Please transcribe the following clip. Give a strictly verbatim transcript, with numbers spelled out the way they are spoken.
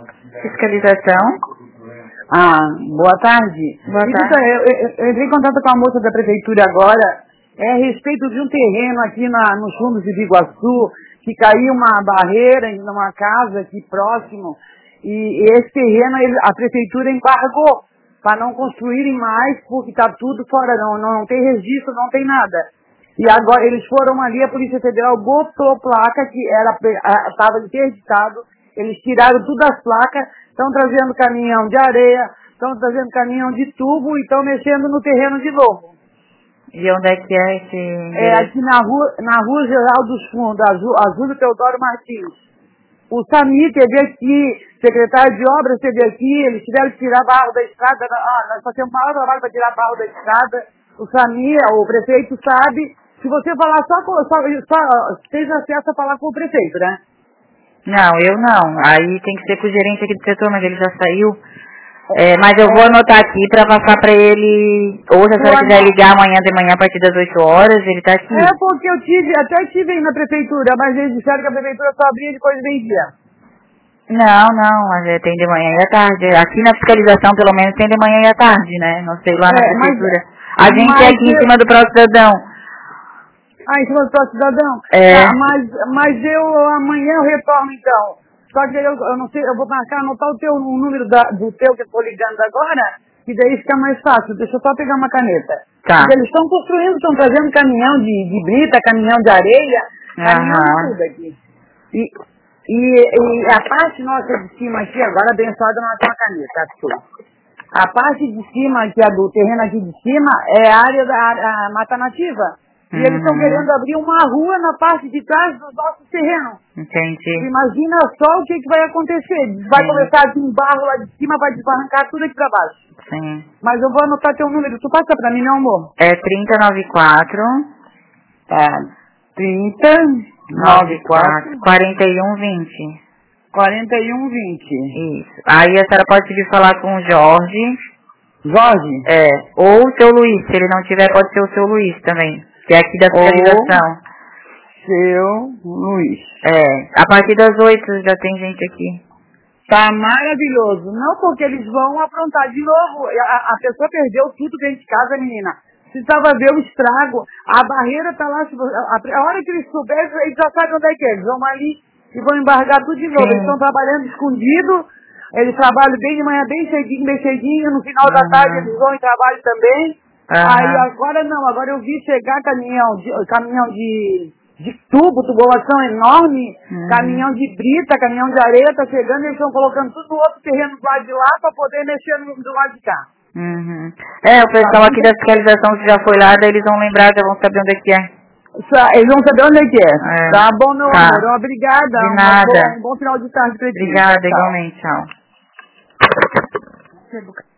Fiscalização. Ah, boa tarde. Boa Então, tarde. eu, eu, eu entrei em contato com a moça da prefeitura agora, é a respeito de um terreno aqui na, nos fundos de Biguaçu, que caiu uma barreira em uma casa aqui próximo, e, e esse terreno ele, a prefeitura embargou para não construírem mais, porque está tudo fora, não, não tem registro, não tem nada. E agora eles foram ali, a Polícia Federal botou placa que era estava interditado, eles tiraram todas as placas, estão trazendo caminhão de areia, estão trazendo caminhão de tubo e estão mexendo no terreno de novo. E onde é que é esse... É aqui na rua, na rua Geral dos Fundos, Azul, Azul Teodoro Martins. O Sami teve aqui, secretário de obras teve aqui, eles tiveram que tirar barro da estrada, ah, nós fazemos o maior trabalho para tirar barro da estrada. O Sami, o prefeito sabe, se você falar só, com, só, só tem acesso a falar com o prefeito, né? Não, eu não. Aí tem que ser com o gerente aqui do setor, mas ele já saiu. É, mas eu vou anotar aqui para passar para ele, ou se a senhora quiser ligar amanhã de manhã a partir das oito horas, ele está aqui. É porque eu tive, até tive aí na prefeitura, mas eles disseram que a prefeitura só abria depois do meio-dia. Não, não, mas é, tem de manhã e à tarde. Aqui na fiscalização, pelo menos, tem de manhã e à tarde, né? Não sei lá na É, prefeitura. mas, a gente mas é aqui eu... em cima do próprio cidadão. Ah, em cima do próprio cidadão? É. Tá, mas, mas eu amanhã eu retorno então. Só que eu, eu não sei, eu vou marcar, anotar o teu o número da, do teu que eu tô ligando agora, que daí fica mais fácil. Deixa eu só pegar uma caneta. Tá. Porque eles estão construindo, estão trazendo caminhão de, de brita, caminhão de areia, caminhão de Aham. tudo aqui. E, e, e a parte nossa de cima aqui, agora abençoada, nós temos uma caneta, aqui. A parte de cima, que é do terreno aqui de cima, é a área da a, a mata nativa. E Uhum. eles estão querendo abrir uma rua na parte de trás dos nossos terrenos. Entendi. Imagina só o que, que vai acontecer. Vai Sim. começar aqui um barro lá de cima, vai desbarrancar tudo aqui pra baixo. Sim. Mas eu vou anotar teu número. Tu passa pra mim, meu amor? É trinta e noventa e quatro. Tá. trinta, noventa e quatro. quarenta e um vinte. quarenta e um vinte. Isso. Aí a senhora pode pedir falar com o Jorge. Jorge? É. Ou o seu Luiz. Se ele não tiver, pode ser o seu Luiz também. Que é aqui da fiscalização. Seu Luiz. É. A partir das oito já tem gente aqui. Tá maravilhoso. Não porque eles vão aprontar de novo. A, a pessoa perdeu tudo dentro de casa, menina. Precisava ver o estrago. A barreira tá lá. A, a hora que eles souberem, eles já sabem onde é que é. Eles vão ali e vão embargar tudo de novo. Sim. Eles estão trabalhando escondido. Eles trabalham bem de manhã, bem cedinho, bem cedinho. No final Uhum. da tarde eles vão em trabalho também. Uhum. Aí agora não. Agora eu vi chegar caminhão de, caminhão de, de tubo, tubulação enorme. Uhum. Caminhão de brita, caminhão de areia. Tá chegando e eles estão colocando tudo no outro terreno do lado de lá para poder mexer no, do lado de cá. Uhum. É, o pessoal aqui da fiscalização que já foi lá, daí eles vão lembrar, já vão saber onde é que é. Eles vão saber onde é que é. É. Tá bom, meu Tá. amor. Obrigada. De Um nada. bom, um bom final de tarde pra ti. Obrigada, Tchau. igualmente. Tchau.